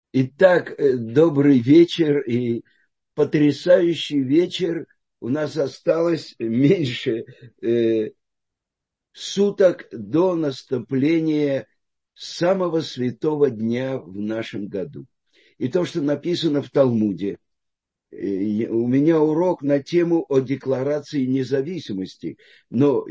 Итак, добрый вечер и потрясающий вечер. У нас осталось меньше суток до наступления самого святого дня в нашем году. И то, что написано в Талмуде, у меня урок на тему о декларации независимости, но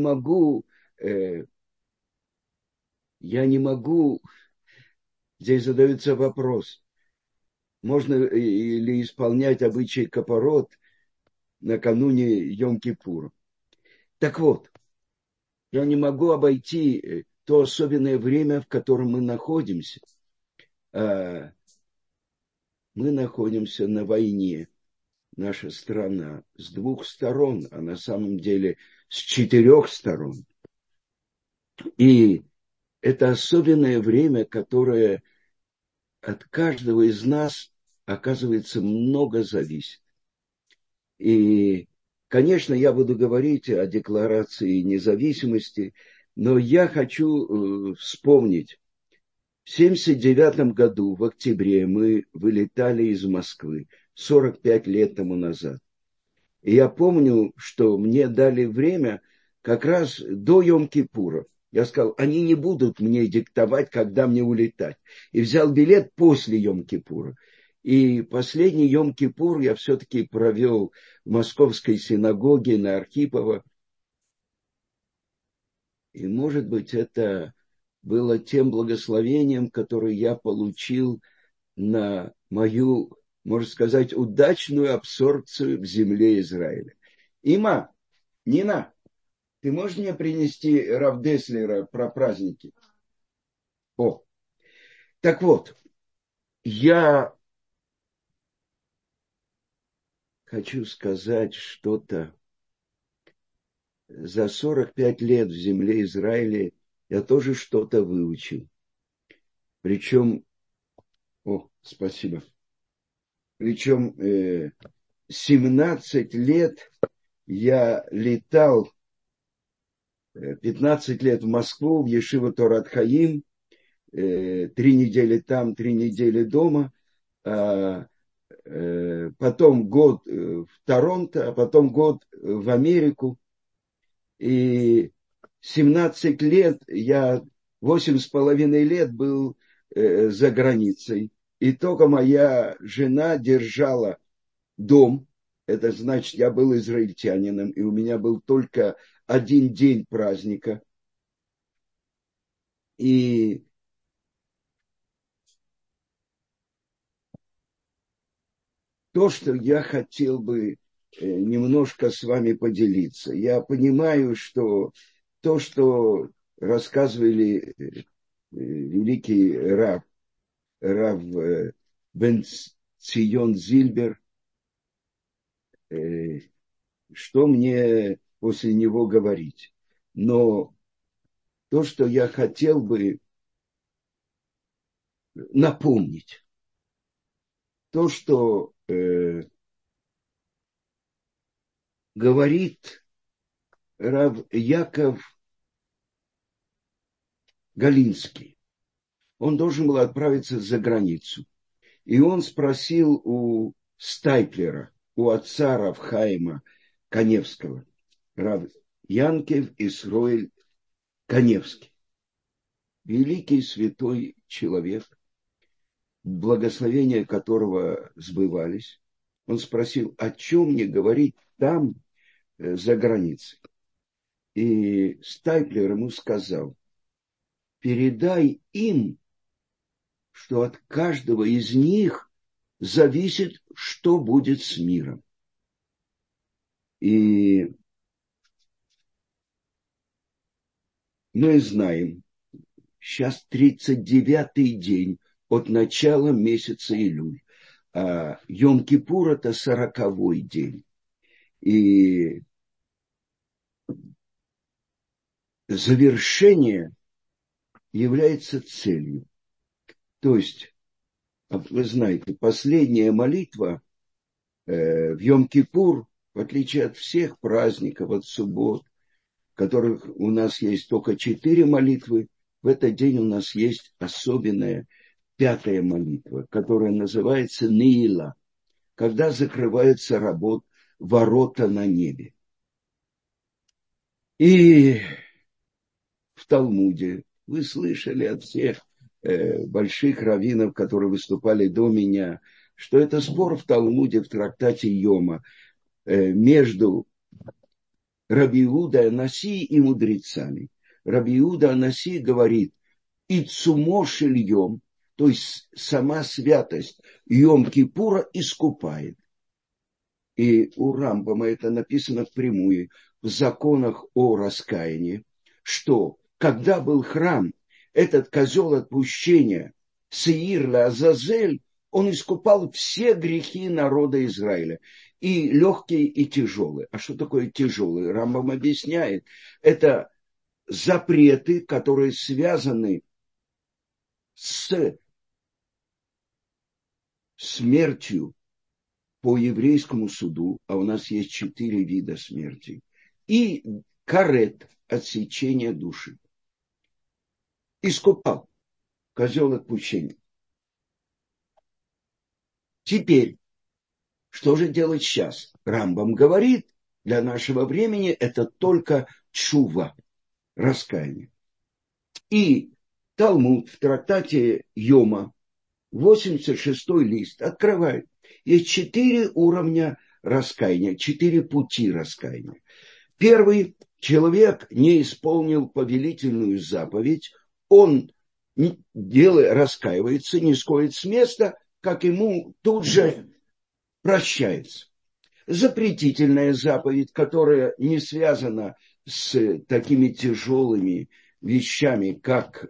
здесь задается вопрос, можно ли исполнять обычаи капорот накануне Йом-Кипура. Так вот, я не могу обойти то особенное время, в котором мы находимся. Мы находимся на войне, наша страна, с двух сторон, а на самом деле с 4 сторон. И это особенное время, которое от каждого из нас, оказывается, много зависит. И, конечно, я буду говорить о декларации независимости, но я хочу вспомнить. В 1979 году, в октябре, мы вылетали из Москвы, 45 лет тому назад. И я помню, что мне дали время как раз до Йом-Кипура. Я сказал, они не будут мне диктовать, когда мне улетать. И взял билет после Йом-Кипура. И последний Йом-Кипур я все-таки провел в Московской синагоге на Архипова. И, может быть, это было тем благословением, которое я получил на мою, можно сказать, удачную абсорбцию в земле Израиля. Има, Нина, ты можешь мне принести Рав Деслера про праздники? О, так вот, я хочу сказать что-то. За 45 лет в земле Израиля я тоже что-то выучил. Причем, спасибо. Причем 17 лет я летал, 15 лет в Москву, в Ешива Торат Хаим, 3 недели там, 3 недели дома, потом год в Торонто, а потом год в Америку. И 17 лет, 8,5 лет был за границей. И только моя жена держала дом. Это значит, я был израильтянином, и у меня был только один день праздника. И то, что я хотел бы немножко с вами поделиться. Я понимаю, что то, что рассказывали великий Рав Бен Цион Зильбер, что мне после него говорить. Но то, что я хотел бы напомнить, то, что говорит Рав Яков Галинский. Он должен был отправиться за границу. И он спросил у Стайплера, у отца Рав Хаима Каневского, Рав Янкев Исроэль Каневский, великий святой человек, благословения которого сбывались. Он спросил, о чем мне говорить там, за границей. И Стайплер ему сказал, передай им, что от каждого из них зависит, что будет с миром. И мы знаем, сейчас 39-й день от начала месяца Илюль, а Йом-Кипур – это 40-й день. И завершение является целью. То есть, вы знаете, последняя молитва в Йом-Кипур, в отличие от всех праздников, от суббот, в которых у нас есть только 4 молитвы, в этот день у нас есть особенная 5-я молитва, которая называется Неила, когда закрываются ворота на небе. И в Талмуде вы слышали от всех больших раввинов, которые выступали до меня, что это спор в Талмуде, в трактате Йома, между Раби Иуда Анаси и мудрецами. Раби Иуда Анаси говорит, и цумо шельем, то есть сама святость Йом-Кипура искупает. И у Рамбама это написано впрямую в законах о раскаянии, что когда был храм, этот козел отпущения Сеир ла-Азазель, он искупал все грехи народа Израиля, и легкие, и тяжелые. А что такое тяжелые? Рамбам объясняет, это запреты, которые связаны с смертью по еврейскому суду, а у нас есть 4 вида смерти, и карет, отсечение души. Искупал козел отпущения. Теперь, что же делать сейчас? Рамбам говорит, для нашего времени это только чува, раскаяние. И Талмуд в трактате Йома, 86-й лист, открывает. Есть 4 уровня раскаяния, 4 пути раскаяния. Первый, человек не исполнил повелительную заповедь, он раскаивается, не сходит с места, как ему тут же прощается. Запретительная заповедь, которая не связана с такими тяжелыми вещами, как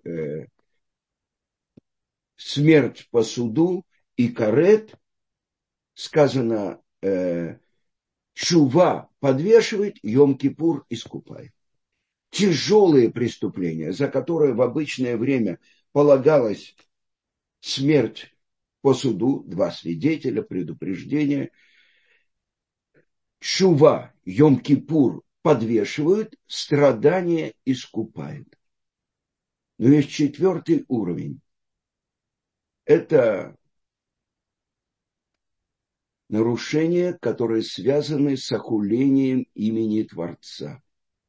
смерть по суду и карет, сказано, чува подвешивает, Йом-Кипур искупает. Тяжелые преступления, за которые в обычное время полагалась смерть по суду, 2 свидетеля, предупреждение, чува, Йом-Кипур подвешивают, страдания искупают. Но есть 4-й уровень. Это нарушения, которые связаны с охулением имени Творца.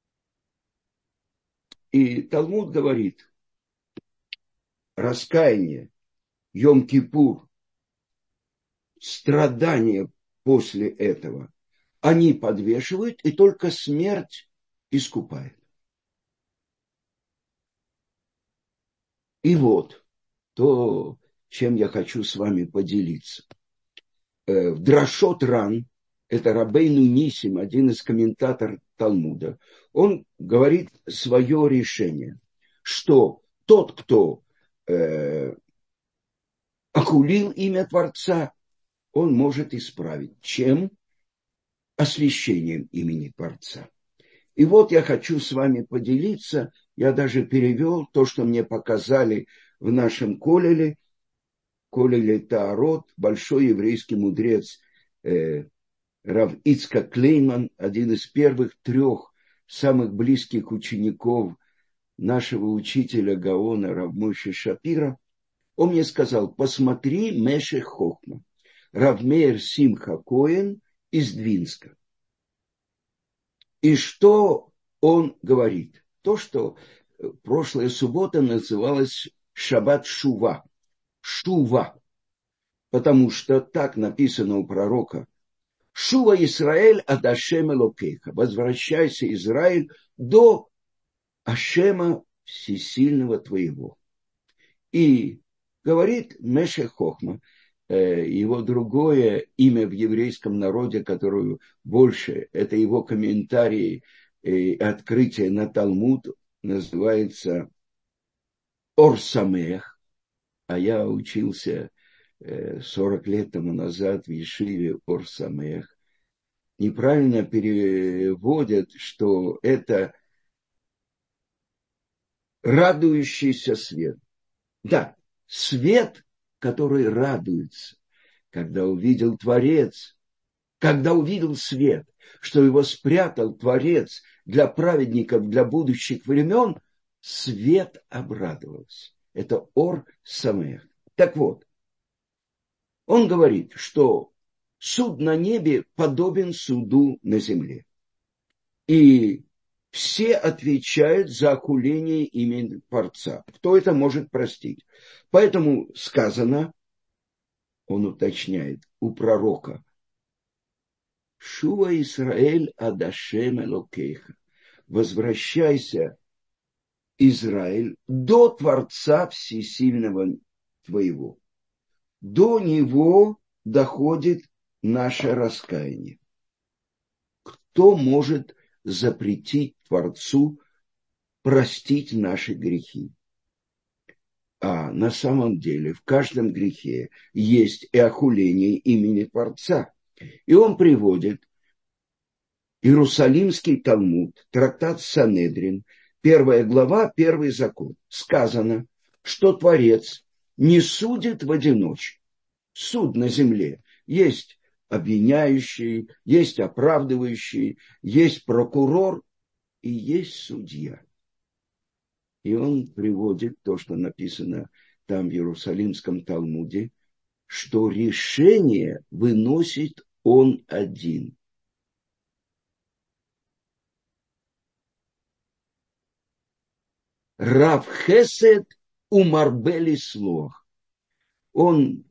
И Талмуд говорит, раскаяние, Йом-Кипур, страдания после этого, они подвешивают, и только смерть искупает. И вот то, чем я хочу с вами поделиться. В Драшот Ран, это Рабейну Нисим, один из комментаторов Талмуда, он говорит свое решение, что тот, кто охулил имя Творца, он может исправить. Чем? Освящением имени Творца. И вот я хочу с вами поделиться, я даже перевел то, что мне показали в нашем колеле, колеле Таарот, большой еврейский мудрец Рав Ицхак Клейман, один из первых 3 самых близких учеников нашего учителя Гаона Рав Моше Шапира. Он мне сказал, посмотри Мешех Хохма, Рав Меир Симха Коэн из Двинска. И что он говорит? То, что прошлая суббота называлась Шаббат Шува. Шува. Потому что так написано у пророка. Шува Исраэль ад Ашем Элокейха. Возвращайся, Израиль, до Ашема Всесильного твоего. И говорит Мешех Хохма, его другое имя в еврейском народе, которое больше, это его комментарии и открытие на Талмуд, называется Ор Самех, а я учился 40 лет тому назад в Ешиве Ор Самех. Неправильно переводят, что это радующийся свет. Да, свет, который радуется, когда увидел Творец, когда увидел свет, что его спрятал Творец для праведников, для будущих времен, свет обрадовался. Это Ор Самех. Так вот, он говорит, что суд на небе подобен суду на земле. И все отвечают за окуление имени Творца. Кто это может простить? Поэтому сказано, он уточняет, у пророка, Шува Исраэль адашем элокейха. Возвращайся, Израиль, до Творца Всесильного твоего. До него доходит наше раскаяние. Кто может запретить Творцу простить наши грехи? А на самом деле в каждом грехе есть и охуление имени Творца. И он приводит Иерусалимский Талмуд, трактат Санедрин, 1 глава, 1 закон. Сказано, что Творец не судит в одиночку. Суд на земле. Есть обвиняющий, есть оправдывающий, есть прокурор и есть судья. И он приводит то, что написано там в Иерусалимском Талмуде, что решение выносит он один. Рав Хесед умарбели слох. Он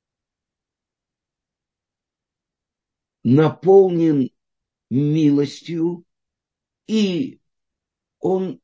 наполнен милостью, и он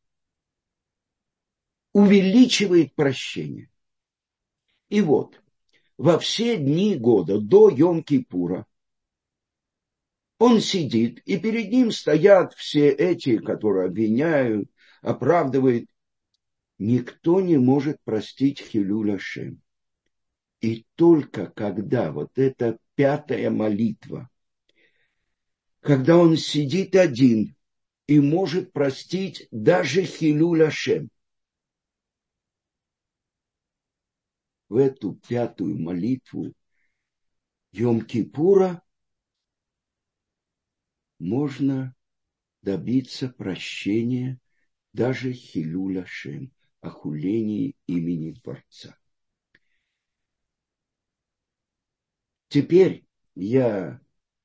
увеличивает прощение. И вот, во все дни года до Йом-Кипура он сидит, и перед ним стоят все эти, которые обвиняют, оправдывают. Никто не может простить Хилюль Ашем. И только когда вот эта 5-я молитва, когда он сидит один и может простить даже Хилюль Ашем, в эту 5-ю молитву Йом-Кипура можно добиться прощения даже Хилюль Ашем, охулении имени Творца. Теперь я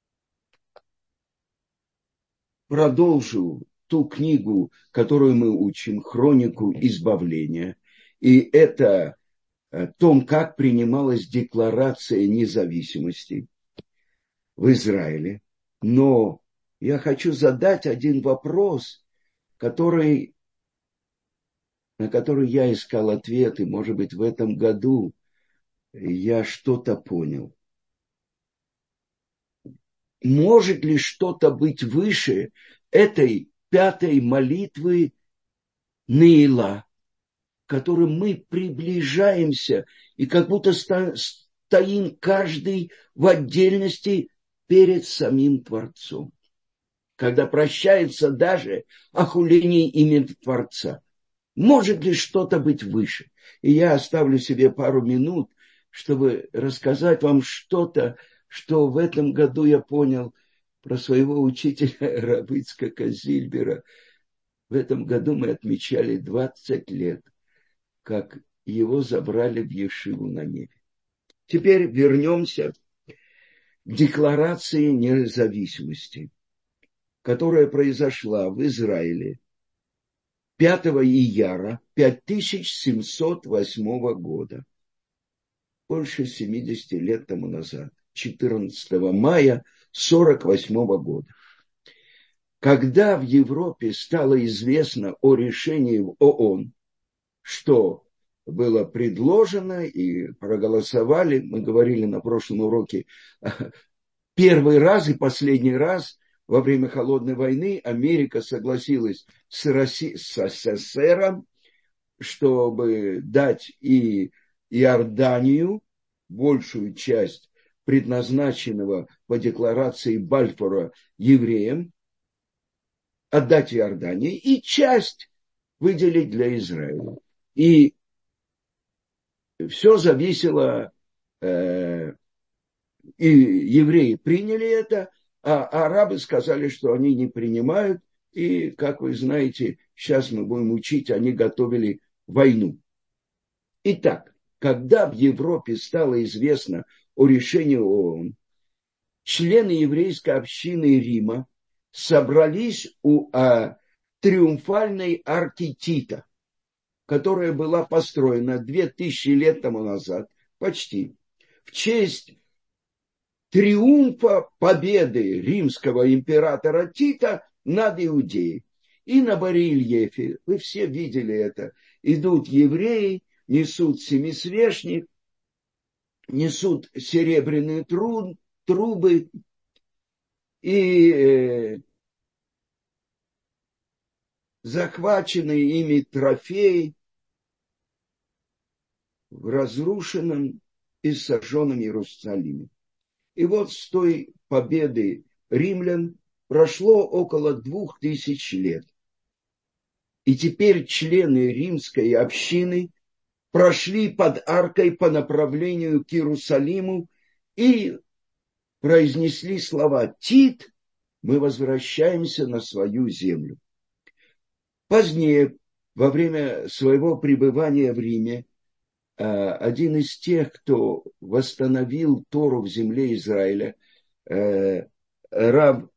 продолжу ту книгу, которую мы учим, «Хронику избавления». И это о том, как принималась декларация независимости в Израиле. Но я хочу задать один вопрос, на который я искал ответ, и, может быть, в этом году я что-то понял. Может ли что-то быть выше этой 5-й молитвы Неила, к которой мы приближаемся и как будто стоим каждый в отдельности перед самим Творцом, когда прощается даже охуление имени Творца? Может ли что-то быть выше? И я оставлю себе пару минут, чтобы рассказать вам что-то, что в этом году я понял про своего учителя Рава Ицхака Зильбера. В этом году мы отмечали 20 лет, как его забрали в Ешиву на небе. Теперь вернемся к декларации независимости, которая произошла в Израиле 5 ияра 5708 года, больше 70 лет тому назад, 14 мая 1948 года. Когда в Европе стало известно о решении в ООН, что было предложено и проголосовали, мы говорили на прошлом уроке, первый раз и последний раз во время Холодной войны Америка согласилась с СССР, чтобы дать и Иорданию, большую часть предназначенного по декларации Бальфура евреям, отдать Иордании и часть выделить для Израиля. И все зависело, и евреи приняли это, а арабы сказали, что они не принимают. И, как вы знаете, сейчас мы будем учить, они готовили войну. Итак, когда в Европе стало известно о решении ООН, члены еврейской общины Рима собрались у триумфальной арки Тита, которая была построена 2000 лет тому назад, почти, в честь триумфа победы римского императора Тита над Иудеей. И на барельефе, вы все видели это, идут евреи, несут семисвешник, несут серебряные трубы и захваченные ими трофеи в разрушенном и сожженном Иерусалиме. И вот с той победы римлян прошло около 2000 лет. И теперь члены римской общины прошли под аркой по направлению к Иерусалиму и произнесли слова: «Тит, мы возвращаемся на свою землю». Позднее, во время своего пребывания в Риме, один из тех, кто восстановил Тору в земле Израиля, рав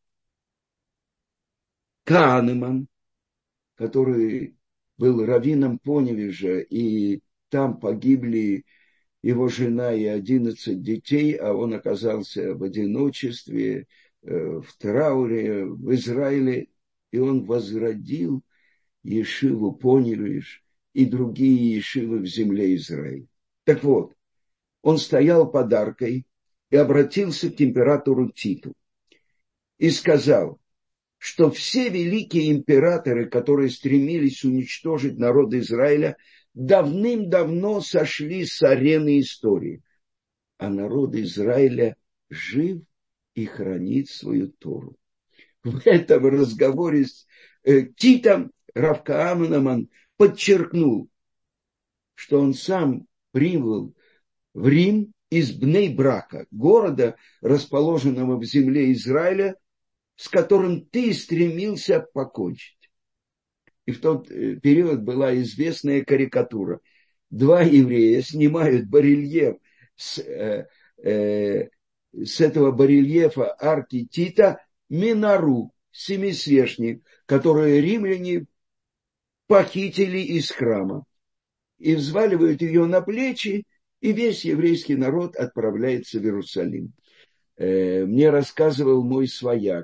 Каанеман, который был раввином Поневежа, и там погибли его жена и 11 детей, а он оказался в одиночестве, в трауре в Израиле, и он возродил ешиву Поневеж и другие ешивы в земле Израиля. Так вот, он стоял под аркой и обратился к императору Титу и сказал, что все великие императоры, которые стремились уничтожить народ Израиля, давным-давно сошли с арены истории, а народ Израиля жив и хранит свою Тору. В этом разговоре с Титом рав Каанеман подчеркнул, что он сам прибыл в Рим из Бней-Брака, города, расположенного в земле Израиля, с которым ты стремился покончить. И в тот период была известная карикатура. Два еврея снимают барельеф с этого барельефа арки Тита минару, семисвешник, который римляне похитили из храма. И взваливают ее на плечи, и весь еврейский народ отправляется в Иерусалим. Мне рассказывал мой свояк,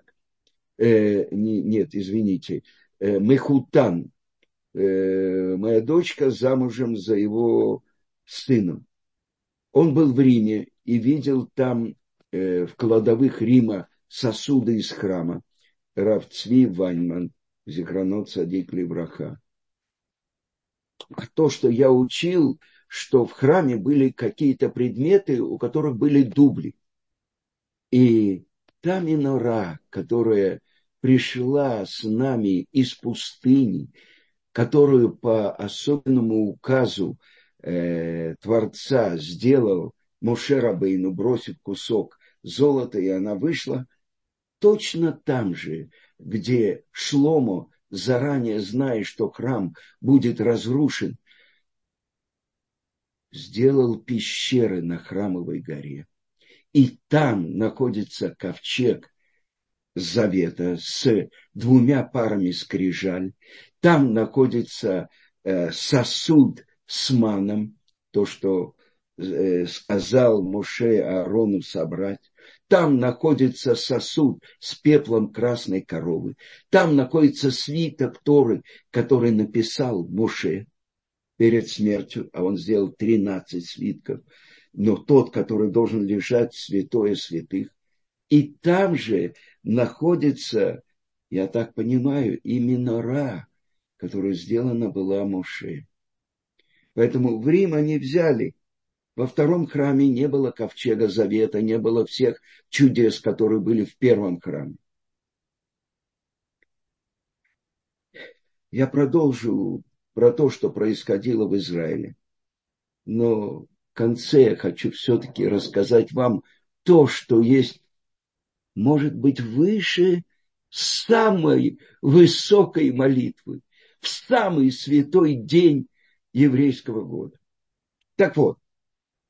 Мехутан, моя дочка замужем за его сыном. Он был в Риме и видел там в кладовых Рима сосуды из храма. Рав Цви Вайнман, зихронот цадик левраха. То, что я учил, что в храме были какие-то предметы, у которых были дубли. И та минора, которая пришла с нами из пустыни, которую по особенному указу Творца сделал Моше Рабейну, бросив кусок золота, и она вышла, точно там же, где Шломо, заранее зная, что храм будет разрушен, сделал пещеры на Храмовой горе. И там находится ковчег завета с 2 парами скрижаль. Там находится сосуд с маном, то, что сказал Моше Аарону собрать. Там находится сосуд с пеплом красной коровы. Там находится свиток Торы, который написал Моше перед смертью, а он сделал 13 свитков. Но тот, который должен лежать в святое святых. И там же находится, я так понимаю, и минора, которая сделана была Моше. Поэтому в Рим они взяли. Во втором храме не было ковчега завета, не было всех чудес, которые были в первом храме. Я продолжу про то, что происходило в Израиле. Но в конце я хочу все-таки рассказать вам то, что есть, может быть, выше самой высокой молитвы в самый святой день еврейского года. Так вот,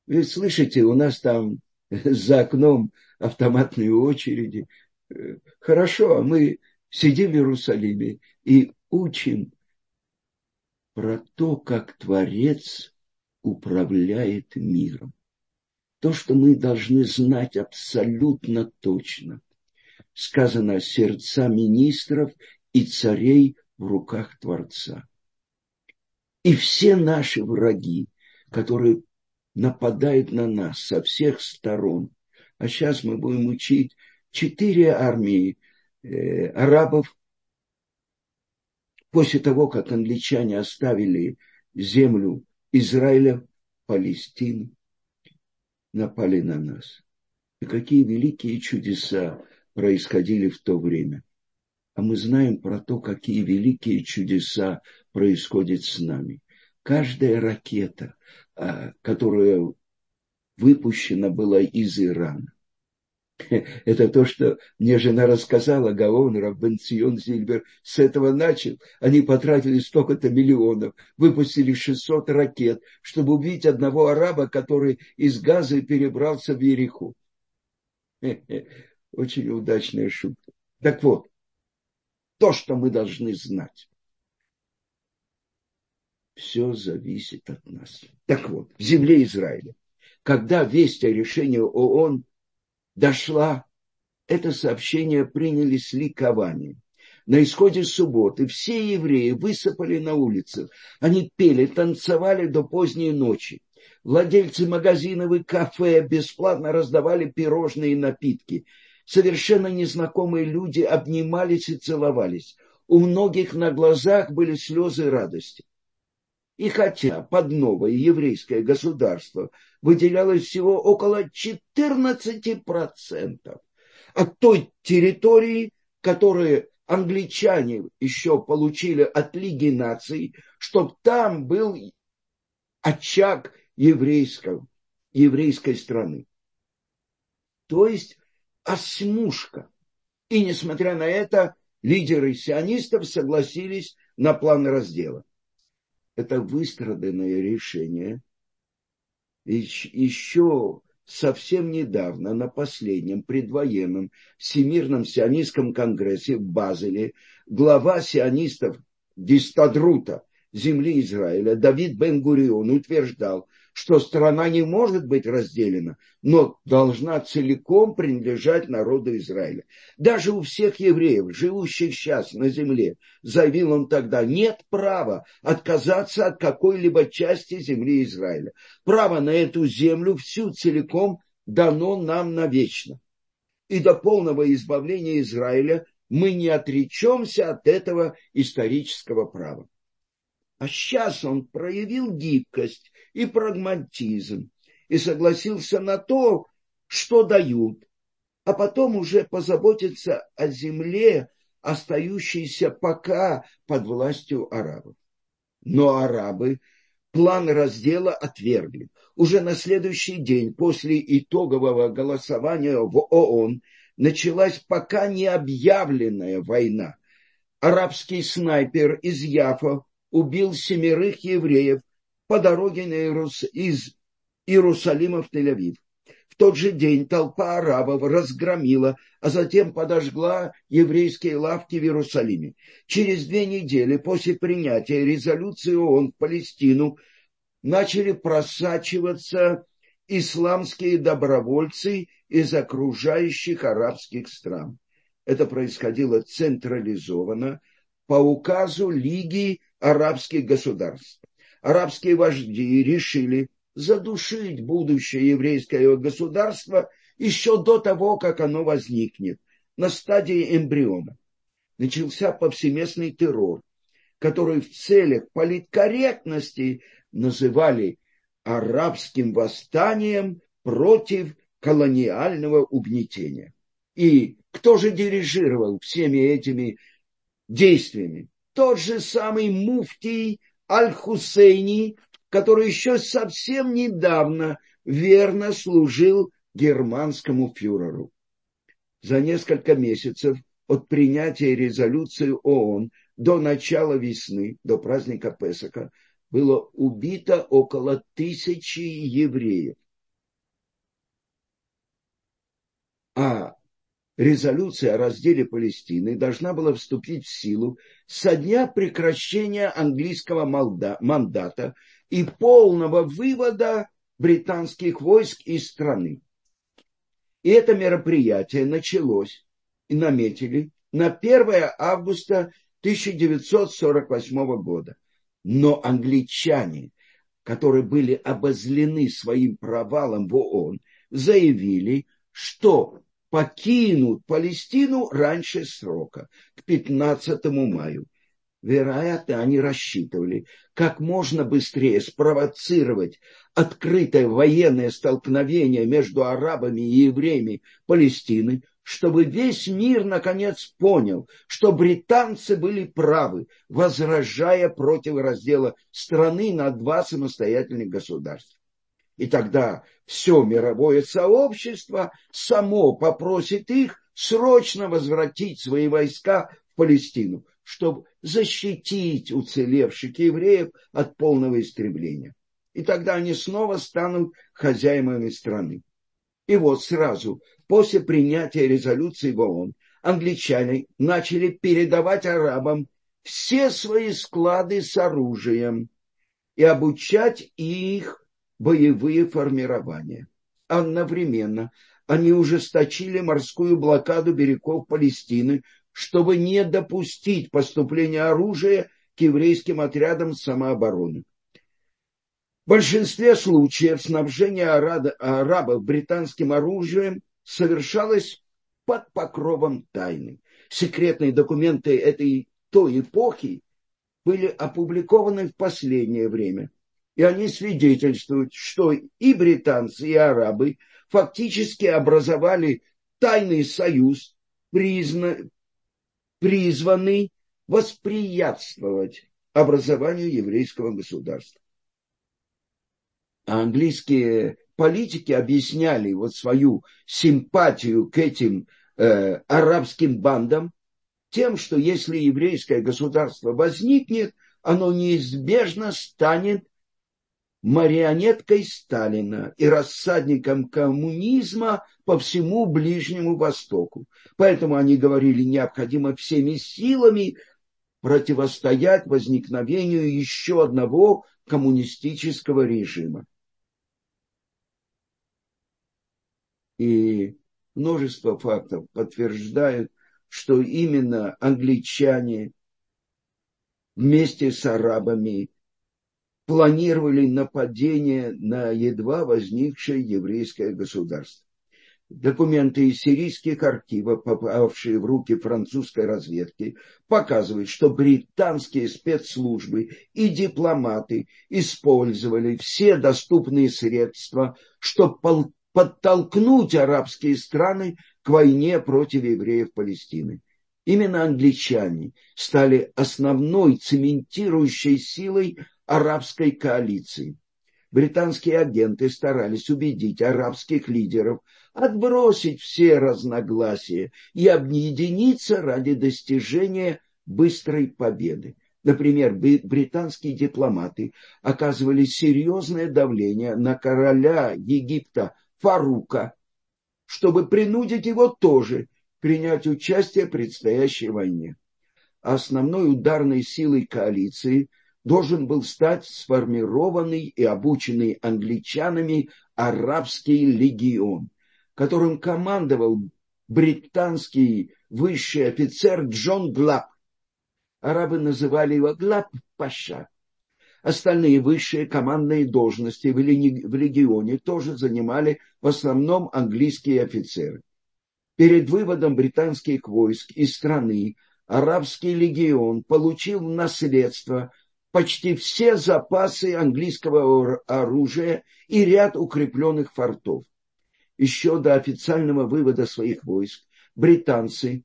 Вы слышите, у нас там за окном автоматные очереди. Хорошо, а мы сидим в Иерусалиме и учим про то, как Творец управляет миром. То, что мы должны знать абсолютно точно. Сказано, сердца министров и царей в руках Творца. И все наши враги, которые нападают на нас со всех сторон. А сейчас мы будем учить 4 армии арабов после того, как англичане оставили землю Израиля, Палестину, напали на нас. И какие великие чудеса происходили в то время. А мы знаем про то, какие великие чудеса происходят с нами. Каждая ракета, которая выпущена была из Ирана, это то, что мне жена рассказала, Гаон, Раббен Цион Зильбер. С этого начал. Они потратили столько-то миллионов, выпустили 600 ракет, чтобы убить одного араба, который из Газы перебрался в Ериху. Очень удачная шутка. Так вот, то, что мы должны знать. Все зависит от нас. Так вот, в земле Израиля, когда весть о решении ООН дошла, это сообщение приняли с ликованием. На исходе субботы все евреи высыпали на улицы. Они пели, танцевали до поздней ночи. Владельцы магазинов и кафе бесплатно раздавали пирожные и напитки. Совершенно незнакомые люди обнимались и целовались. У многих на глазах были слезы радости. И хотя под новое еврейское государство выделялось всего около 14% от той территории, которую англичане еще получили от Лиги наций, чтобы там был очаг еврейской страны. То есть осьмушка. И несмотря на это, лидеры сионистов согласились на план раздела. Это выстраданное решение. Еще совсем недавно на последнем предвоенном Всемирном сионистском конгрессе в Базеле глава сионистов Гистадрута земли Израиля Давид Бен-Гурион утверждал, что страна не может быть разделена, но должна целиком принадлежать народу Израиля. Даже у всех евреев, живущих сейчас на земле, заявил он тогда, нет права отказаться от какой-либо части земли Израиля. Право на эту землю всю целиком дано нам навечно. И до полного избавления Израиля мы не отречемся от этого исторического права. А сейчас он проявил гибкость и прагматизм и согласился на то, что дают, а потом уже позаботиться о земле, остающейся пока под властью арабов. Но арабы план раздела отвергли. Уже на следующий день после итогового голосования в ООН началась пока не объявленная война. Арабский снайпер из Яфа убил 7 евреев по дороге из Иерусалима в Тель-Авив. В тот же день толпа арабов разгромила, а затем подожгла еврейские лавки в Иерусалиме. Через 2 недели после принятия резолюции ООН в Палестину начали просачиваться исламские добровольцы из окружающих арабских стран. Это происходило централизованно по указу Лиги арабских государств. Арабские вожди решили задушить будущее еврейское государство еще до того, как оно возникнет, на стадии эмбриона. Начался повсеместный террор, который в целях политкорректности называли арабским восстанием против колониального угнетения. И кто же дирижировал всеми этими действиями? Тот же самый муфтий Аль-Хусейни, который еще совсем недавно верно служил германскому фюреру. За несколько месяцев от принятия резолюции ООН до начала весны, до праздника Песаха, было убито около 1000 евреев. резолюция о разделе Палестины должна была вступить в силу со дня прекращения английского мандата и полного вывода британских войск из страны. И это мероприятие началось и наметили на 1 августа 1948 года. Но англичане, которые были обозлены своим провалом в ООН, заявили, что покинут Палестину раньше срока, к 15 мая. Вероятно, они рассчитывали как можно быстрее спровоцировать открытое военное столкновение между арабами и евреями Палестины, чтобы весь мир наконец понял, что британцы были правы, возражая против раздела страны на 2 самостоятельных государства. И тогда все мировое сообщество само попросит их срочно возвратить свои войска в Палестину, чтобы защитить уцелевших евреев от полного истребления. И тогда они снова станут хозяевами страны. И вот сразу после принятия резолюции в ООН англичане начали передавать арабам все свои склады с оружием и обучать их боевые формирования. Одновременно они ужесточили морскую блокаду берегов Палестины, чтобы не допустить поступления оружия к еврейским отрядам самообороны. В большинстве случаев снабжение арабов британским оружием совершалось под покровом тайны. Секретные документы той эпохи были опубликованы в последнее время, и они свидетельствуют, что и британцы, и арабы фактически образовали тайный союз, призванный воспрепятствовать образованию еврейского государства. А английские политики объясняли свою симпатию к этим арабским бандам тем, что если еврейское государство возникнет, оно неизбежно станет марионеткой Сталина и рассадником коммунизма по всему Ближнему Востоку. Поэтому они говорили, необходимо всеми силами противостоять возникновению еще одного коммунистического режима. И множество фактов подтверждают, что именно англичане вместе с арабами планировали нападение на едва возникшее еврейское государство. Документы из сирийских архивов, попавшие в руки французской разведки, показывают, что британские спецслужбы и дипломаты использовали все доступные средства, чтобы подтолкнуть арабские страны к войне против евреев Палестины. Именно англичане стали основной цементирующей силой арабской коалиции. Британские агенты старались убедить арабских лидеров отбросить все разногласия и объединиться ради достижения быстрой победы. Например, британские дипломаты оказывали серьезное давление на короля Египта Фарука, чтобы принудить его тоже принять участие в предстоящей войне. Основной ударной силой коалиции должен был стать сформированный и обученный англичанами арабский легион, которым командовал британский высший офицер Джон Глаб. Арабы называли его Глаб-паша. Остальные высшие командные должности в легионе тоже занимали в основном английские офицеры. Перед выводом британских войск из страны арабский легион получил в наследство почти все запасы английского оружия и ряд укрепленных фортов. Еще до официального вывода своих войск британцы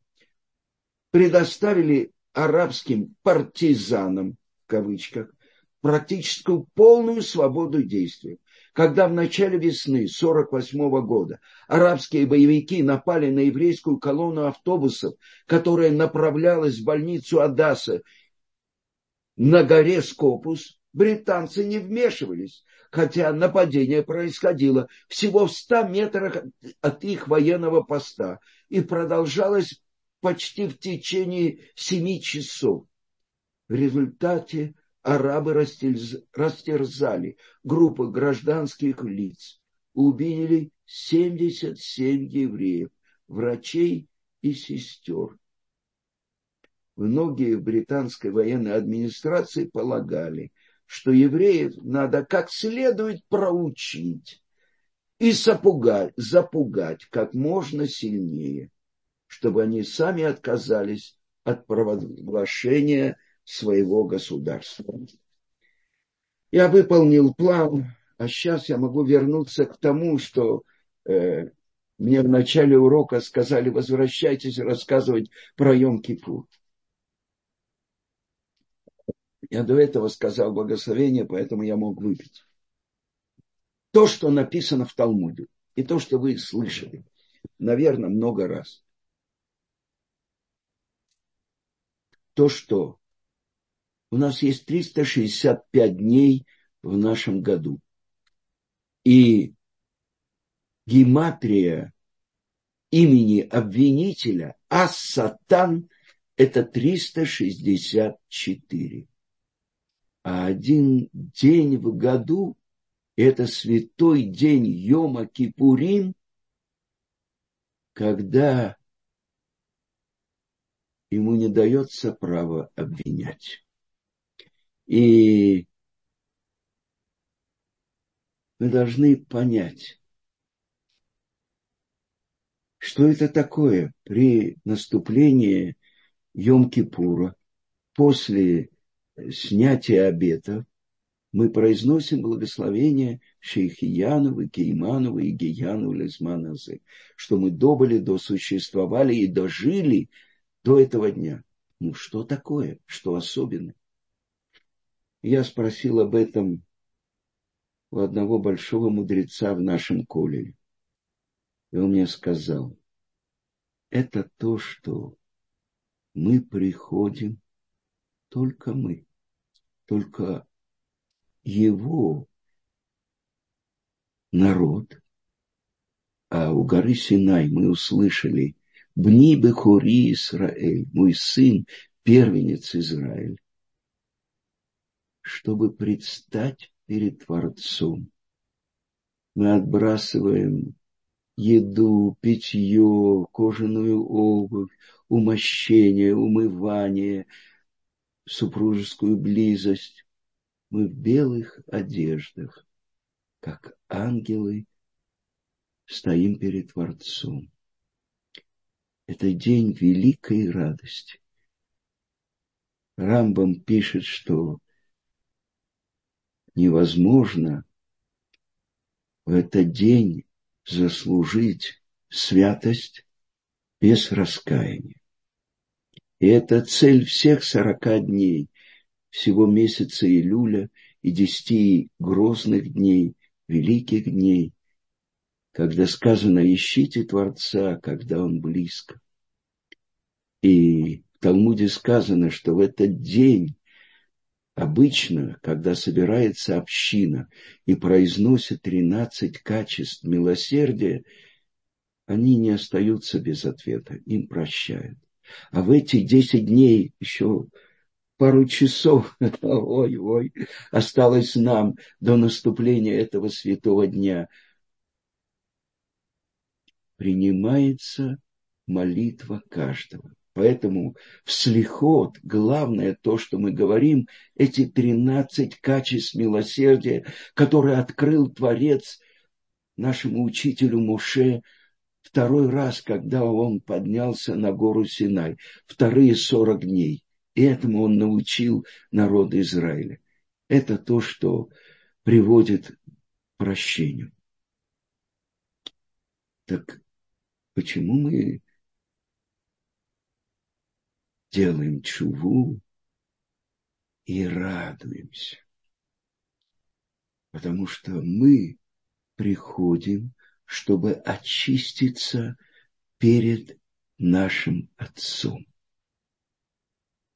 предоставили арабским партизанам, в кавычках, практически полную свободу действий. Когда в начале весны 1948 года арабские боевики напали на еврейскую колонну автобусов, которая направлялась в больницу Адасса на горе Скопус, британцы не вмешивались, хотя нападение происходило всего в 100 метрах от их военного поста и продолжалось почти в течение 7 часов. В результате арабы растерзали группы гражданских лиц, убили 77 евреев, врачей и сестер. Многие в британской военной администрации полагали, что евреев надо как следует проучить и запугать как можно сильнее, чтобы они сами отказались от провозглашения своего государства. Я выполнил план, а сейчас я могу вернуться к тому, что мне в начале урока сказали: возвращайтесь рассказывать про Йом-Кипур. Я до этого сказал благословение, поэтому я мог выпить. То, что написано в Талмуде, и то, что вы слышали, наверное, много раз. То, что у нас есть 365 дней в нашем году. И гематрия имени обвинителя Ас-Сатан – это 364. А один день в году – это святой день Йома Кипурим, когда ему не дается право обвинять. И мы должны понять, что это такое при наступлении Йом-Кипура, после снятия обетов, мы произносим благословение Шейхияновы, Кеймановы и Геяновы Лезманазы, что мы добыли, досуществовали и дожили до этого дня. Ну, что такое? Что особенное? Я спросил об этом у одного большого мудреца в нашем колледже. И он мне сказал: это то, что мы приходим, только мы, только его народ. А у горы Синай мы услышали: «Бни бехори Исраэль», мой сын, первенец Израиль, чтобы предстать перед Творцом. Мы отбрасываем еду, питье, кожаную обувь, умощение, умывание, супружескую близость. Мы в белых одеждах, как ангелы, стоим перед Творцом. Это день великой радости. Рамбам пишет, что невозможно в этот день заслужить святость без раскаяния. И это цель всех 40 дней, всего месяца Илюля и 10 грозных дней, великих дней, когда сказано: ищите Творца, когда Он близко. И в Талмуде сказано, что в этот день обычно, когда собирается община и произносит 13 качеств милосердия, они не остаются без ответа, им прощают. А в эти 10 дней еще пару часов, ой, осталось нам до наступления этого святого дня. Принимается молитва каждого. Поэтому в слихот главное то, что мы говорим, эти 13 качеств милосердия, которые открыл Творец нашему учителю Моше второй раз, когда он поднялся на гору Синай, вторые 40 дней. И этому он научил народ Израиля. Это то, что приводит к прощению. Так почему мы делаем тшуву и радуемся? Потому что мы приходим, чтобы очиститься перед нашим Отцом.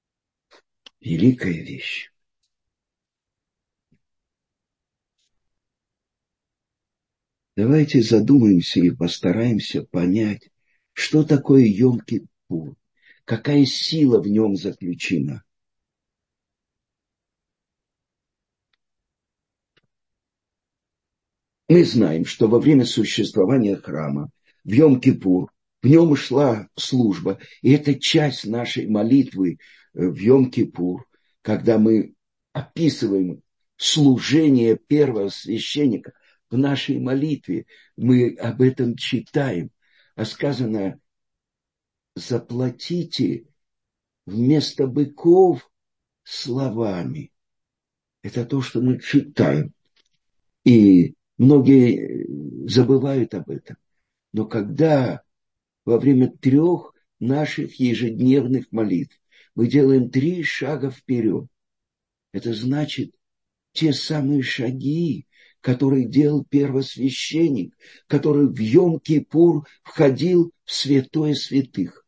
Великая вещь. Давайте задумаемся и постараемся понять, что такое Йом-Кипур, какая сила в нем заключена. Мы знаем, что во время существования храма в Йом-Кипур в нем шла служба, и это часть нашей молитвы в Йом-Кипур, когда мы описываем служение первого священника в нашей молитве, мы об этом читаем, а сказано: заплатите вместо быков словами. Это то, что мы читаем. И многие забывают об этом. Но когда во время 3 наших ежедневных молитв мы делаем 3 шага вперед, это значит те самые шаги, которые делал первосвященник, который в Йом-Кипур входил в святое святых.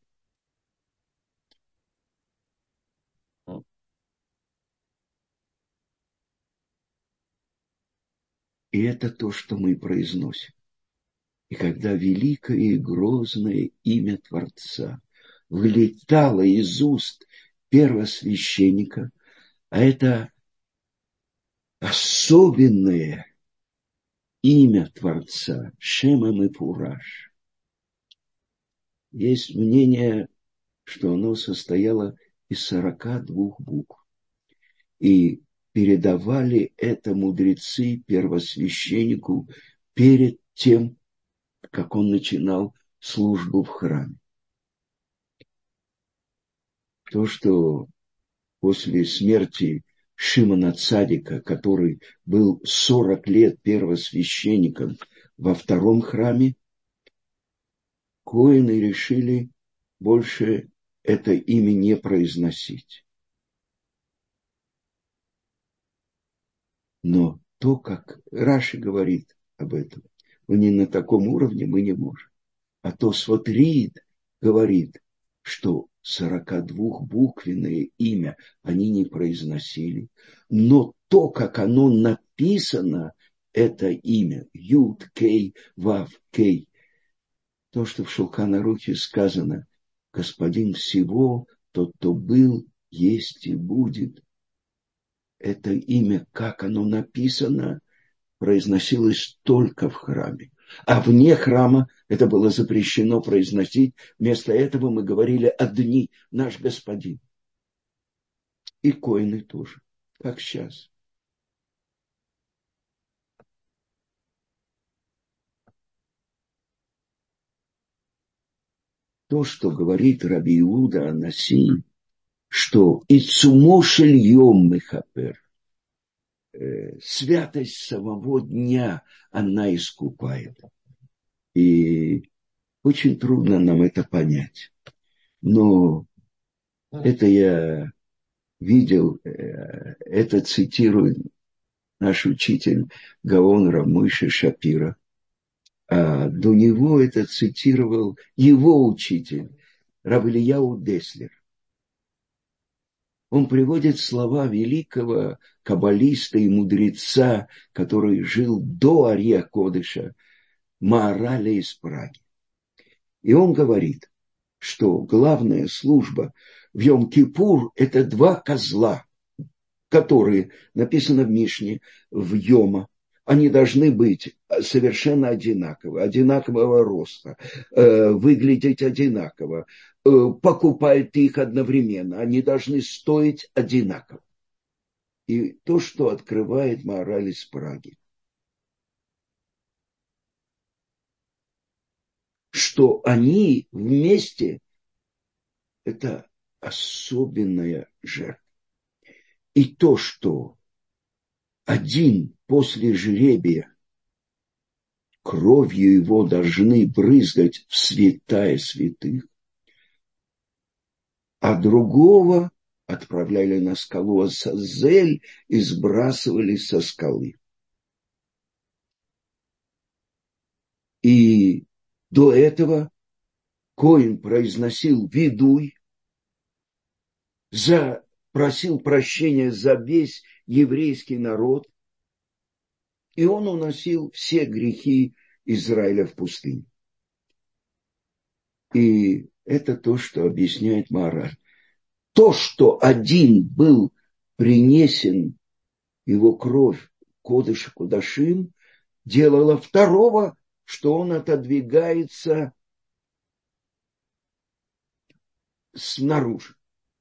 И это то, что мы произносим. И когда великое и грозное имя Творца вылетало из уст первосвященника, а это особенное имя Творца, Шема Мефураш. Есть мнение, что оно состояло из 42 букв. И передавали это мудрецы первосвященнику перед тем, как он начинал службу в храме. То, что после смерти Шимона Цадика, который был 40 лет первосвященником во 2 храме, коэны решили больше это имя не произносить. Но то, как Раши говорит об этом, не на таком уровне мы не можем. А то Сватрид говорит, что 42-буквенное имя они не произносили, но то, как оно написано, это имя, Юд, Кей, Вав, Кей, то, что в Шулхан Арухе сказано: Господин всего, тот, кто был, есть и будет. Это имя, как оно написано, произносилось только в храме. А вне храма это было запрещено произносить. Вместо этого мы говорили: «Адни, наш господин». И коины тоже, как сейчас. То, что говорит Раби Иуда Анаси, что «Ицумо шель йом мехапер», святость самого дня она искупает. И очень трудно нам это понять. Но это я видел, это цитирует наш учитель Гаон Рав Мойше Шапира. А до него это цитировал его учитель Рав Ильяу Деслер. Он приводит слова великого каббалиста и мудреца, который жил до Ария Кодыша, Маараля из Праги. И он говорит, что главная служба в Йом-Кипур – это 2 козла, которые, написано в Мишне, в Йома, они должны быть совершенно одинаковы, одинакового роста, выглядеть одинаково, покупают их одновременно, они должны стоить одинаково. И то, что открывает Маораль из Праги, что они вместе – это особенная жертва. И то, что один после жребия кровью его должны брызгать в святая святых, а другого отправляли на скалу Азазель и сбрасывали со скалы. И до этого коэн произносил видуй, просил прощения за весь еврейский народ, и он уносил все грехи Израиля в пустыне. И это то, что объясняет Маораль. То, что один был принесен, его кровь Кодыш Кодашим, делало второго, что он отодвигается снаружи.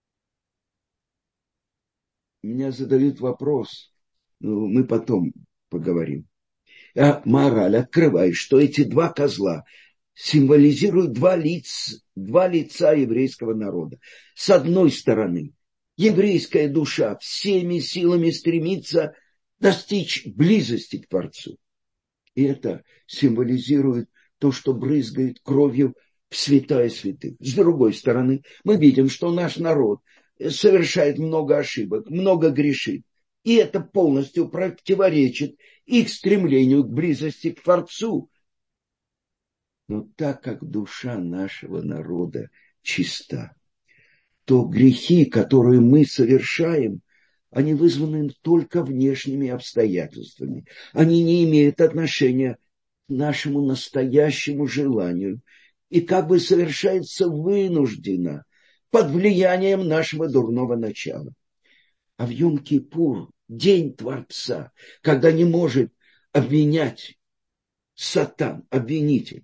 Меня задают вопрос, мы потом поговорим. А Маораль открывает, что эти два козла символизируют два лица еврейского народа. С одной стороны, еврейская душа всеми силами стремится достичь близости к Творцу. И это символизирует то, что брызгает кровью в святая святых. С другой стороны, мы видим, что наш народ совершает много ошибок, много грешит. И это полностью противоречит их стремлению к близости к Творцу. Но так как душа нашего народа чиста, то грехи, которые мы совершаем, они вызваны только внешними обстоятельствами. Они не имеют отношения к нашему настоящему желанию. И как бы совершается вынужденно, под влиянием нашего дурного начала. А в Йом-Кипур, день Творца, когда не может обвинять Сатан, обвинитель,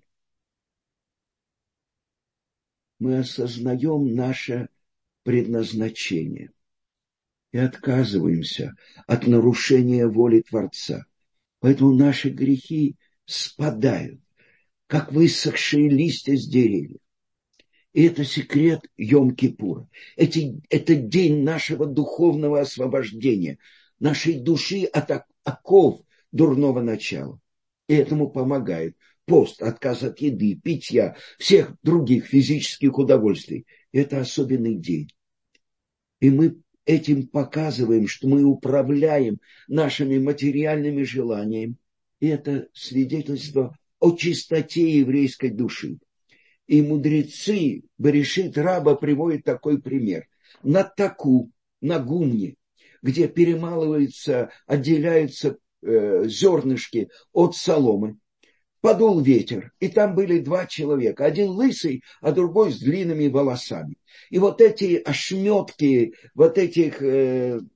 мы осознаем наше предназначение и отказываемся от нарушения воли Творца. Поэтому наши грехи спадают, как высохшие листья с деревьев. И это секрет Йом-Кипура. Это день нашего духовного освобождения, нашей души от оков дурного начала. И этому помогает пост, отказ от еды, питья, всех других физических удовольствий. Это особенный день. И мы этим показываем, что мы управляем нашими материальными желаниями. И это свидетельство о чистоте еврейской души. И мудрецы Берешит Раба приводят такой пример. На таку, на гумне, где перемалываются, отделяются зернышки от соломы, подул ветер, и там были два человека. Один лысый, а другой с длинными волосами. И вот эти ошметки, вот этих, это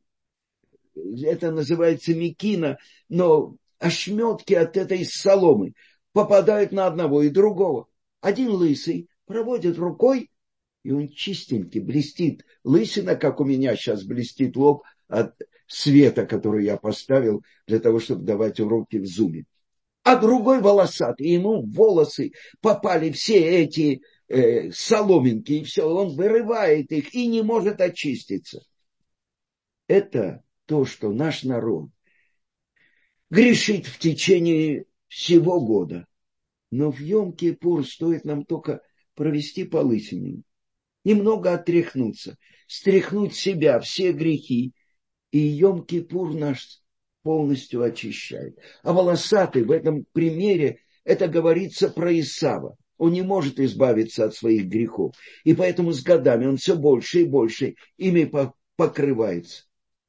называется мекина, но ошметки от этой соломы попадают на одного и другого. Один лысый проводит рукой, и он чистенький, блестит. Лысина, как у меня сейчас блестит лоб от света, который я поставил для того, чтобы давать уроки в зуме. А другой волосатый, ему в волосы попали все эти соломинки, и все, он вырывает их и не может очиститься. Это то, что наш народ грешит в течение всего года. Но в Йом-Кипур стоит нам только провести по лысине, немного отряхнуться, стряхнуть с себя все грехи, и Йом-Кипур наш полностью очищает. А волосатый в этом примере, это говорится про Исава. Он не может избавиться от своих грехов, и поэтому с годами он все больше и больше ими покрывается.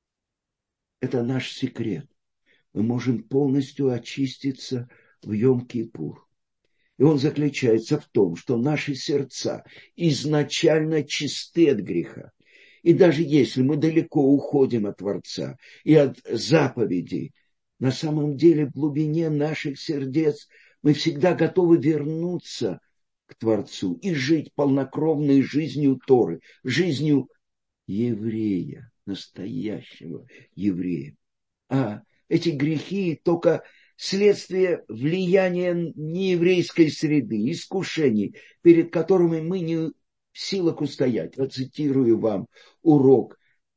Это наш секрет. Мы можем полностью очиститься в Йом-Кипур. И он заключается в том, что наши сердца изначально чисты от греха. И даже если мы далеко уходим от Творца и от заповедей, на самом деле в глубине наших сердец мы всегда готовы вернуться к Творцу и жить полнокровной жизнью Торы, жизнью еврея, настоящего еврея. А эти грехи только следствие влияния нееврейской среды, искушений, перед которыми мы не в силах устоять. Я цитирую вам урок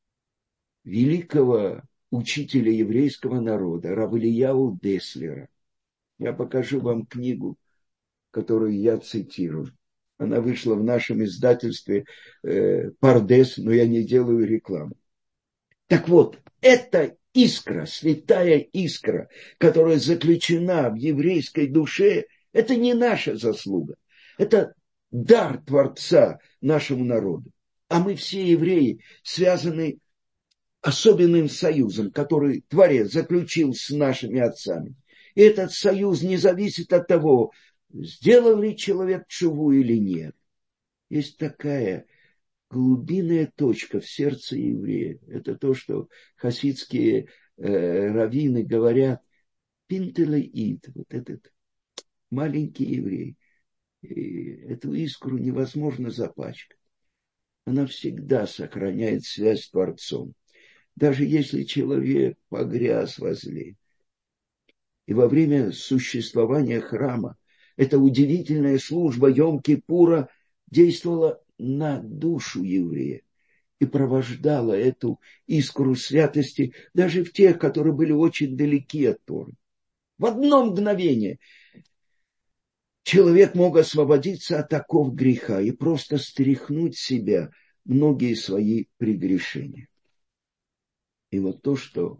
великого учителя еврейского народа Рав Элияу Деслера. Я покажу вам книгу, которую я цитирую. Она вышла в нашем издательстве «Пардес», но я не делаю рекламу. Так вот, это искра, святая искра, которая заключена в еврейской душе, это не наша заслуга. Это дар Творца нашему народу. А мы все евреи связаны особенным союзом, который Творец заключил с нашими отцами. И этот союз не зависит от того, сделал ли человек тшуву или нет. Есть такая глубинная точка в сердце еврея. Это то, что хасидские раввины говорят, пинтелеид, вот этот маленький еврей. И эту искру невозможно запачкать. Она всегда сохраняет связь с Творцом. Даже если человек погряз во зле. И во время существования храма эта удивительная служба Йом-Кипура действовала на душу еврея и провождала эту искру святости даже в тех, которые были очень далеки от Торы. В одно мгновение человек мог освободиться от оков греха и просто стряхнуть с себя многие свои прегрешения. И вот то, что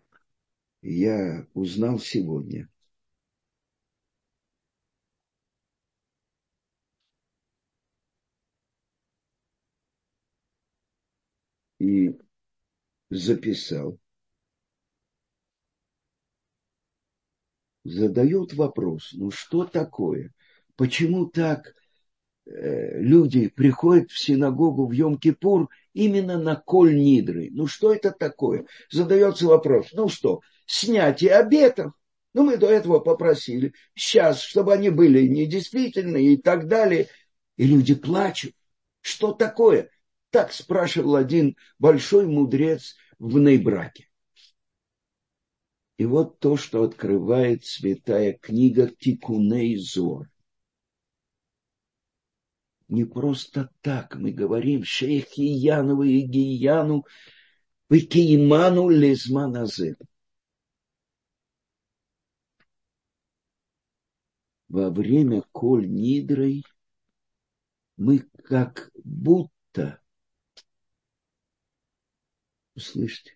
я узнал сегодня, и записал, задают вопрос, ну что такое? Почему так люди приходят в синагогу в Йом-Кипур именно на Коль-Нидры? Ну что это такое? Задается вопрос, ну что, снятие обетов? Ну мы до этого попросили, сейчас, чтобы они были недействительны и так далее. И люди плачут. Что такое? Так спрашивал один большой мудрец в Нейбраке. И вот то, что открывает святая книга Тикуней Зор. Не просто так мы говорим Шейхияну и Гияну Викииману Лезманазе. Во время Коль Нидрой мы как будто, слышите,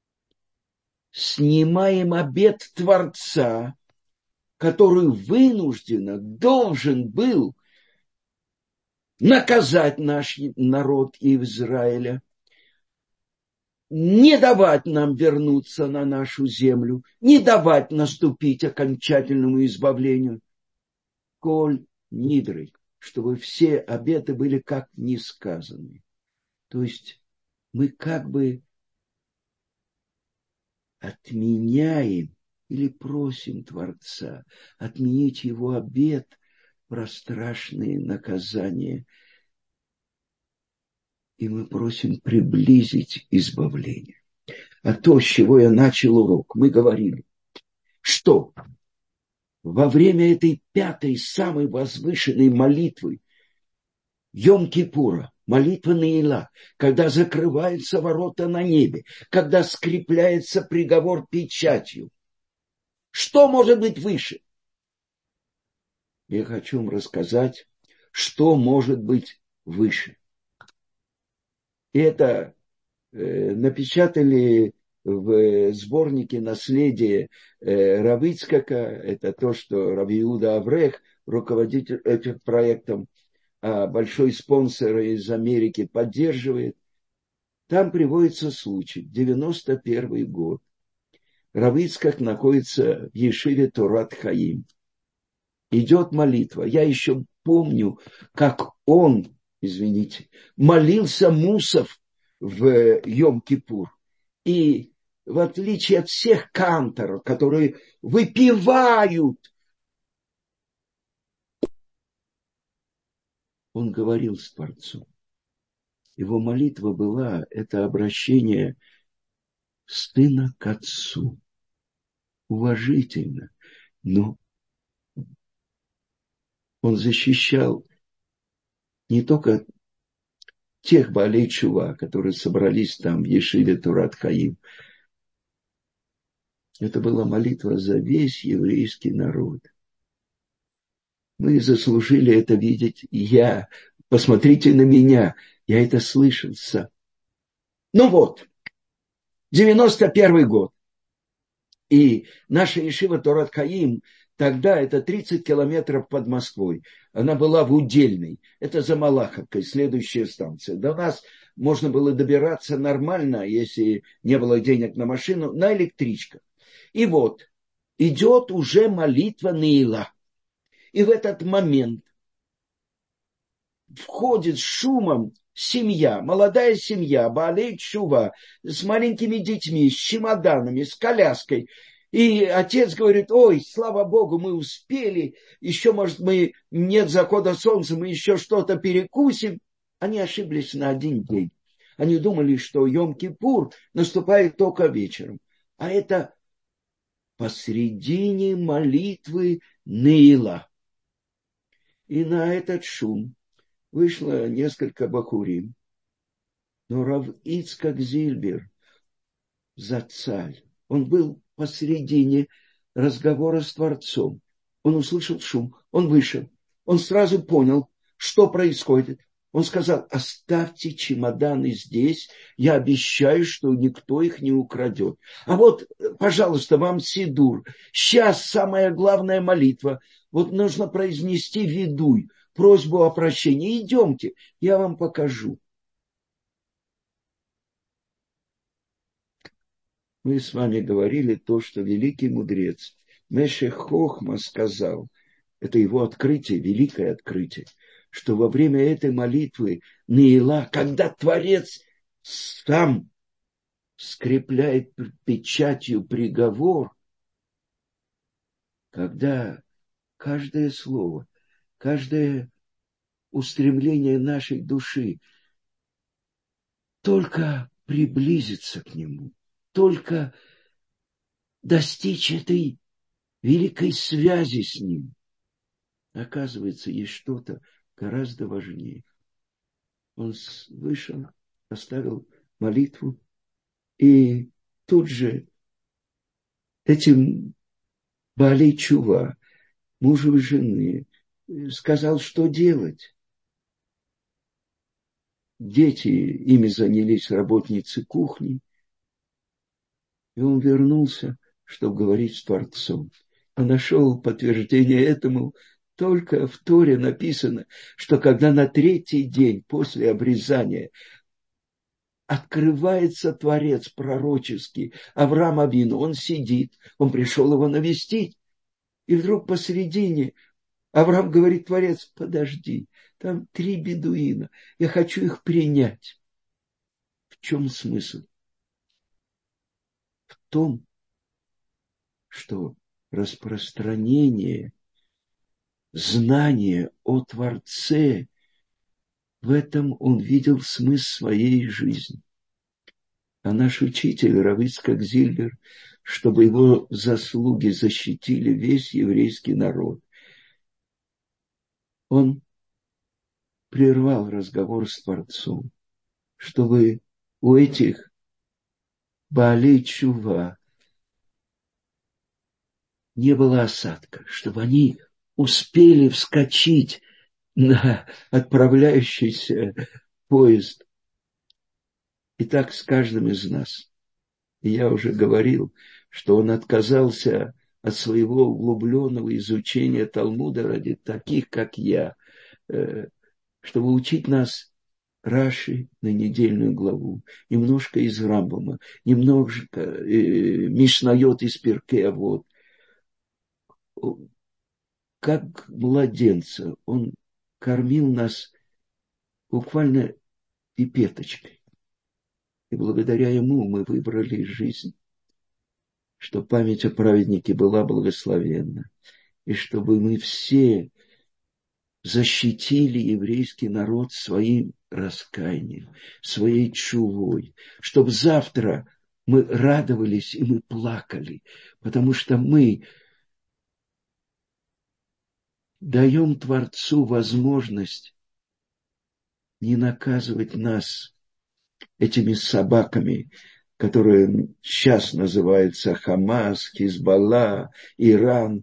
снимаем обет Творца, который вынужденно должен был наказать наш народ Израиля, не давать нам вернуться на нашу землю, не давать наступить окончательному избавлению. Коль Нидрой, чтобы все обеты были как несказанные. То есть мы как бы отменяем или просим Творца отменить его обет про страшные наказания. И мы просим приблизить избавление. А то, с чего я начал урок, мы говорили, что во время этой пятой, самой возвышенной молитвы Йом-Кипура, молитва Неила, когда закрываются ворота на небе, когда скрепляется приговор печатью, что может быть выше? Я хочу вам рассказать, что может быть выше. И это напечатали в сборнике «Наследие Рав Ицхака». Это то, что Рав Иуда Аврех, руководитель этим проектом, большой спонсор из Америки, поддерживает. Там приводится случай. 91 год. Рав Ицхак находится в Ешиве Торат Хаим. Идет молитва. Я еще помню, как он, молился Мусав в Йом-Кипур. И в отличие от всех канторов, которые выпивают, он говорил с Творцом. Его молитва была, это обращение сына к отцу. Уважительно, но он защищал не только тех Баалей Тшува, которые собрались там в Ешиве Торат Хаим. Это была молитва за весь еврейский народ. Мы заслужили это видеть. Посмотрите на меня, я это слышал сам. Ну вот, 91 год. И наша Ешива Торат Хаим, тогда это 30 километров под Москвой. Она была в Удельной. Это за Малаховкой, следующая станция. До нас можно было добираться нормально, если не было денег на машину, на электричках. И вот, идет уже молитва Неила. И в этот момент входит с шумом семья, молодая семья, Баалей Чува, с маленькими детьми, с чемоданами, с коляской. И отец говорит: ой, слава Богу, мы успели, еще, может, нет захода солнца, мы еще что-то перекусим. Они ошиблись на один день. Они думали, что Йом-Кипур наступает только вечером. А это посредине молитвы Неила. И на этот шум вышло несколько бахурим, но Рав Ицхак Зильбер, Зацаль, он был посредине разговора с Творцом. Он услышал шум, он вышел, он сразу понял, что происходит. Он сказал: оставьте чемоданы здесь, я обещаю, что никто их не украдет. А вот, пожалуйста, вам сидур. Сейчас самая главная молитва. Вот нужно произнести видуй, просьбу о прощении. Идемте, я вам покажу. Мы с вами говорили то, что великий мудрец Мешех Хохма сказал, это его открытие, великое открытие, что во время этой молитвы Неила, когда Творец сам скрепляет печатью приговор, когда каждое слово, каждое устремление нашей души только приблизиться к нему, только достичь этой великой связи с ним. Оказывается, есть что-то гораздо важнее. Он вышел, оставил молитву, и тут же этим Баалей Чува, мужу и жены, сказал, что делать. Дети ими занялись, работницы кухни, и он вернулся, чтобы говорить с Творцом. А нашел подтверждение этому только в Торе написано, что когда на третий день после обрезания открывается Творец пророческий, Авраам Авину, он сидит, он пришел его навестить, и вдруг посередине Авраам говорит: Творец, подожди, там 3 бедуина, я хочу их принять. В чем смысл? В том, что распространение знания о Творце, в этом он видел смысл своей жизни. А наш учитель Рав Ицхак Зильбер, чтобы его заслуги защитили весь еврейский народ, он прервал разговор с Творцом, чтобы у этих Баалей Чува не было осадка, чтобы они успели вскочить на отправляющийся поезд. И так с каждым из нас. И я уже говорил, что он отказался от своего углубленного изучения Талмуда ради таких, как я, чтобы учить нас Раши на недельную главу, немножко из Рамбама, немножко Мишнайот из Пиркей Авот. Как младенца он кормил нас буквально пипеточкой. И благодаря ему мы выбрали жизнь, что память о праведнике была благословенна, и чтобы мы все защитили еврейский народ своим раскаянием, своей чувой, чтобы завтра мы радовались и мы плакали, потому что мы даем Творцу возможность не наказывать нас этими собаками, которые сейчас называются Хамас, Хизбалла, Иран.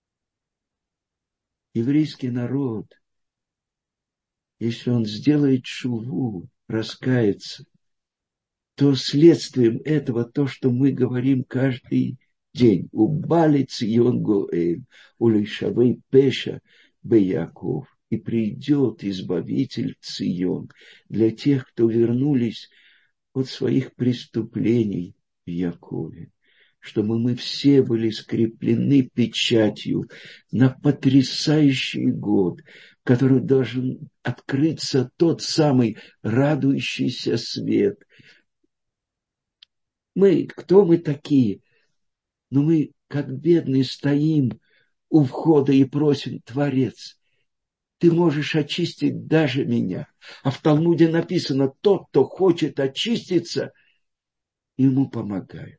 Еврейский народ, если он сделает шуву, раскается, то следствием этого то, что мы говорим каждый день. Убали Цион Гоэль, улишавей Пеша Беяков. И придет Избавитель Цион для тех, кто вернулись от своих преступлений в Якове. чтобы мы все были скреплены печатью на потрясающий год, в который должен открыться тот самый радующийся свет. Кто мы такие? Но мы, как бедные, стоим у входа и просим: Творец, ты можешь очистить даже меня. А в Талмуде написано: тот, кто хочет очиститься, ему помогают.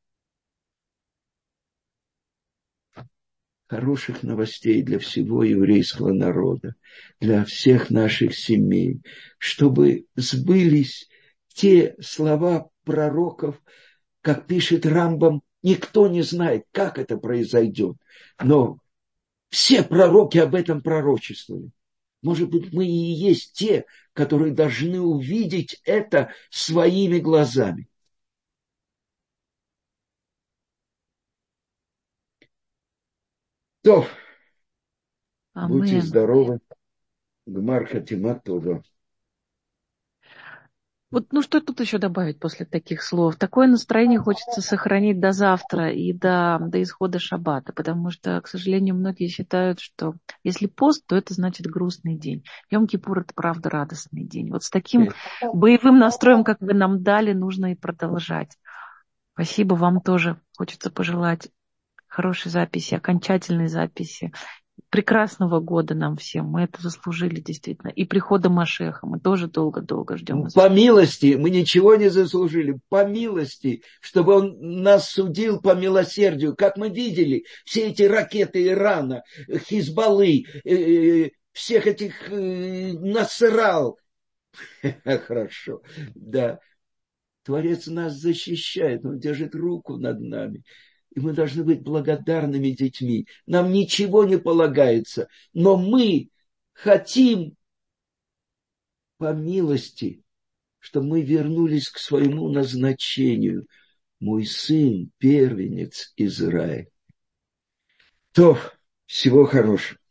Хороших новостей для всего еврейского народа, для всех наших семей, чтобы сбылись те слова пророков, как пишет Рамбам, никто не знает, как это произойдет, но все пророки об этом пророчествовали. Может быть, мы и есть те, которые должны увидеть это своими глазами. То, будьте Амен. здоровы. Гмар хатима това. Вот, ну что тут еще добавить после таких слов? Такое настроение хочется сохранить до завтра и до исхода шаббата, потому что, к сожалению, многие считают, что если пост, то это значит грустный день. Йом-Кипур — это правда радостный день. Вот с таким боевым настроем, как вы нам дали, нужно и продолжать. Спасибо вам тоже. Хочется пожелать хорошей записи, окончательной записи. Прекрасного года нам всем. Мы это заслужили действительно. И прихода Машеха мы тоже долго-долго ждем. По милости, мы ничего не заслужили, по милости, чтобы он нас судил по милосердию. Как мы видели, все эти ракеты Ирана, Хизбаллы, всех этих насрал. Хорошо, да. Творец нас защищает, он держит руку над нами. И мы должны быть благодарными детьми. Нам ничего не полагается, но мы хотим по милости, чтобы мы вернулись к своему назначению. Мой сын, первенец Израиль. То, всего хорошего.